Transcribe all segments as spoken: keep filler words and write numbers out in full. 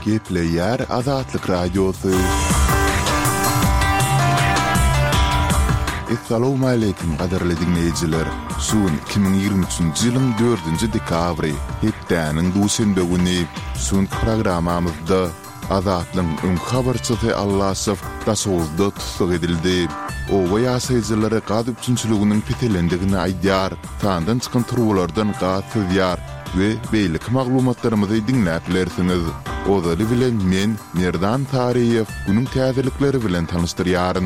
Gepleyer Azatlyk Radiosu. Assalamu alaykum qadarly dinleyijiler. Suun iki bin ýygrimi üçinji ýylyň dördünji dekabry, hepdäniň duşanbe güni suun programamyzda Azatlyň öň habarçysy Allasow daşowuzda tutsak edildi. O waýasyjylary gaz üçinçiliginiň pitelendigini aýdýar, tandan çykan turgulardan gaz söýýär we beýlik maglumatlarymyzy dinläp bilersiňiz. Ozary bilen men Merdan Tariýew günüň täzelikleri bilen tanystyryaryn.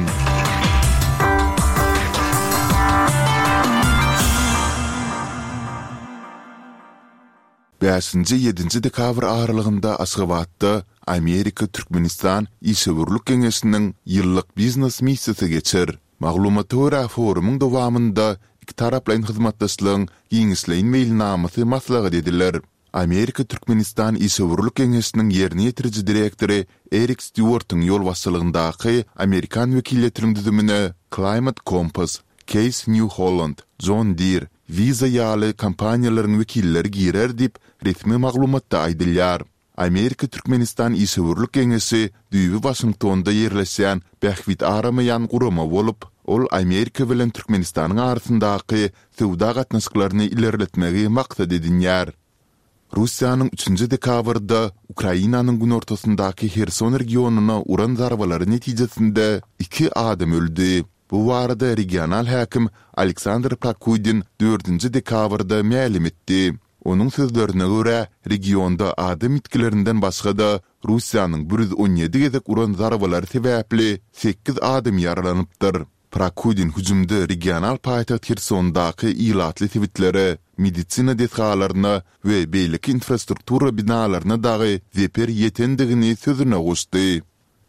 beşinji ýedinji dekabr aralygynda Aşgabatda Amerika Türkmenistan Işgörlük Geňeşiniň ýyllyk biznes missiýasy geçer. Maglumaty görä forumyň dowamynda iki taraplaryň hyzmatdaşlygyň giňişleýin mailnamasy maslahat ediler. Amerika Türkmenistan Işgörlük Geňeşiniň ýerine ýetiriji direktori Eric Stewart'yň ýol başçylygyndaky Amerikan wekilletleriň düzümine Climate Compass, Case New Holland, John Deere, Visa ýaly kampaniýalaryň wekilleri girer dip resmi maglumatda aýdylýar. Amerika Türkmenistan Işgörlük Geňeşi düýbi Washingtonda ýerleşýän bähwit aramaýan gurama bolup, ol Amerika bilen Türkmenistanyň arasyndaky sowda gatnaşyklaryny ilerletmegi maksat edinýär. Russiýanyň üçinji dekabrda Ukrainanyň günortasyndaky Herson regionuna uran zarbalary netijesinde iki adam öldü. Bu warada regional häkim Aleksandr Prakudin dördünji dekabrda ma'lum etdi. Onun sözlerine göre regionda adam itkilerinden başga da Russiýanyň bir yüz on ýedi gezek uran zarbalary sebäpli sekiz adam ýaralanypdyr. Prakudin hüjümde regional paýtaxt Hersondaky ilatly tweetlere, medisina detgalaryna we beýlik infrastruktura binalaryna dagy zeper ýetendigini sözüne goşdy.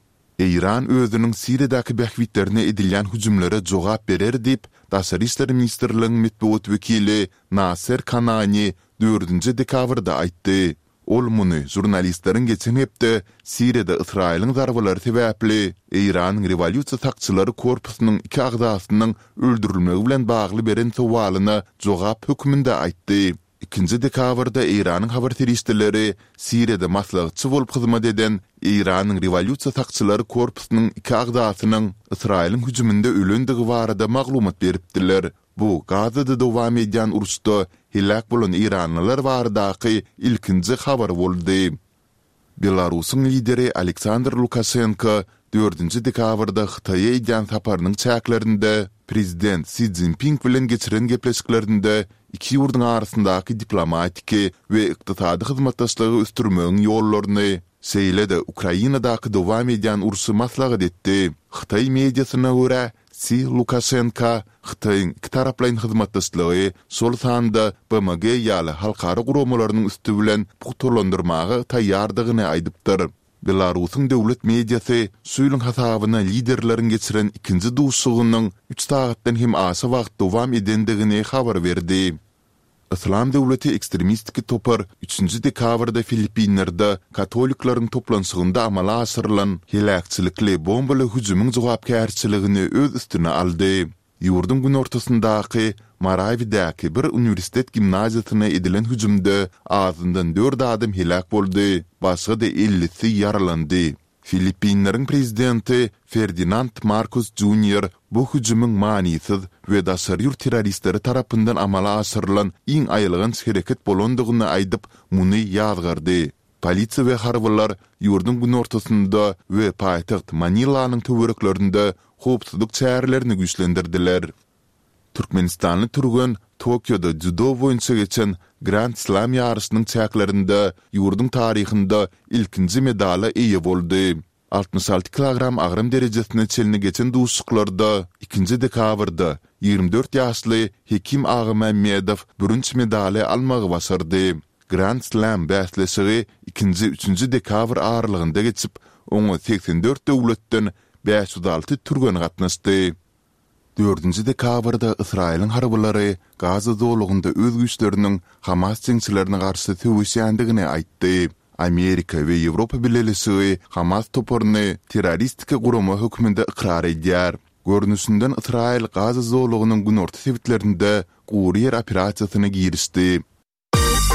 İran özünün Siriýadaky bähwitlerine edilýän hüjümlere jogap berer dip Daşary işler ministrliginiň medeniýet wekili Nasser Kanani dördünji dekabrda aýtdy. Ol muny jurnalistleriň geçen hepde Siriýada Israýlyň zarbalary sebäpli İran rewolýusiýa takçylary korpusynyň iki agdasynyň öldürilmegi bilen bagly beren sowalyna jogap hökmünde aýtdy. ikinji dekabrda İranyň habar terişleri Siriýada maslahatçy bolup hyzmat eden İranyň rewolýusiýa takçylary korpusynyň iki agdasynyň Israýlyň hüjüminde ölendigi barada maglumat beripdiler. Bu Gazada dowam edýän uruşda helak bolan İranlylar baradaky ilkinji habar boldy. Belarusyň lideri Aleksandr Lukashenko dördünji dekabrda Hytaýa edýän saparynyň çäklerinde prezident Xi Jinping bilen geçiren gepleşiklerinde iki ýurduň arasyndaky diplomatiki we ykdysady hyzmatdaşlygy östürmegiň ýollaryny, şeýle-de Ukrainadaky dowam edýän urusy maslahat etdi. Hytaý mediasyna görä Xi Lukashenko Hytaýyň iki taraplaryň hyzmatdaşlygy şol sanda B M G ýaly halkara guramalarynyň üstü bilen puhturlandyrmagy taýýardygyny aýdypdyr. Belarusyň döwlet mediasy suýlyň hasabyna liderleriň geçiren ikinji duşugynyň üç saatdan hem aşy wagt dowam edendigini habar berdi. Islam döwleti ekstremistik topar üçinji dekabrda Filipinlerde katoliklaryň toplanşygynda amala aşyrylan helakçylykly bombaly hüjümüň jogapkärçiligini öz üstüne aldy. Ýurdun gün ortasyndaky Marawi'däki bir uniwersitet gimnaziýasyna edilen hüjümde azyndan dört adam helak boldy, başga da ellisi ýaralandy. Filipinleriň prezidenti Ferdinand Marcos Junior bu hüjümüň manisiz we daşary ýurt terroristleri tarapyndan amala aşyrylan iň aýylgyn hereket bolandygyny aýdyp muny ýazgardy. Polisiýa we harbylar ýurdun gün ortasynda we paýtaxt Manilanyň töwereklerinde howpsuzlyk çärelerini güýçlendirdiler. Türkmenistanly turgun Tokyoda judo boýunça geçen Grand Slam ýarışynyň çäklerinde ýurdun taryhynda ilkinji medala eýe boldy. altymyş alty kilogram agram derejesine çelini geçen duşuklarda ikinji dekabrda ýygrimi dört ýaşly Hekim Agymammedow birinji medali almagy başardy. Grand Slam bäsleşigi ikinji üçünji dekabr aralygynda geçip, oňa seksen dört döwletden beş yüz alty turgun gatnaşdy. dördünji dekabrda Israýlyň harbylary Gaza zolugynda öz güýçleriniň Hamas jeňçilerine garşy töwüşýändigini aýtdy. Amerika we Ýewropa birleşigi Hamas toparyny terroristik gurama hökmünde ikrar edýär. Görnüşinden Israýl Gaza zolugynyň günorta sebitlerinde guryer operasiýasyna girişdi.